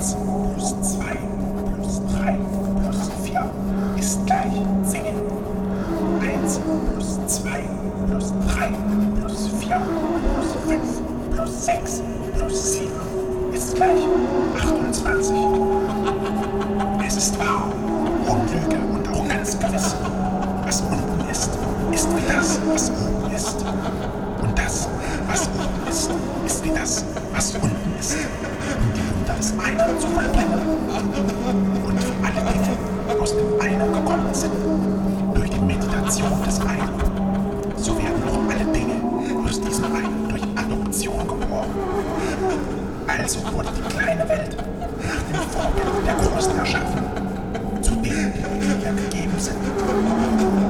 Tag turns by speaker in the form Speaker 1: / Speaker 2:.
Speaker 1: 1 plus 2 plus 3 plus 4 ist gleich 10. 1 plus 2 plus 3 plus 4 plus 5 plus 6 plus 7 ist gleich 28. Es ist wahr, Unlüge und auch ganz gewiss. Was unten ist, ist wie das, was oben ist. Und das, was oben ist, ist wie das, was unten ist. Um die Wunder des einen zu vollbringen. Und wie alle Dinge aus dem einen gekommen sind, durch die Meditation des einen, so werden auch alle Dinge aus diesem einen durch Adoption geboren. Also wurde die kleine Welt nach dem Vorbild der Großen erschaffen, zu denen die Glieder gegeben sind.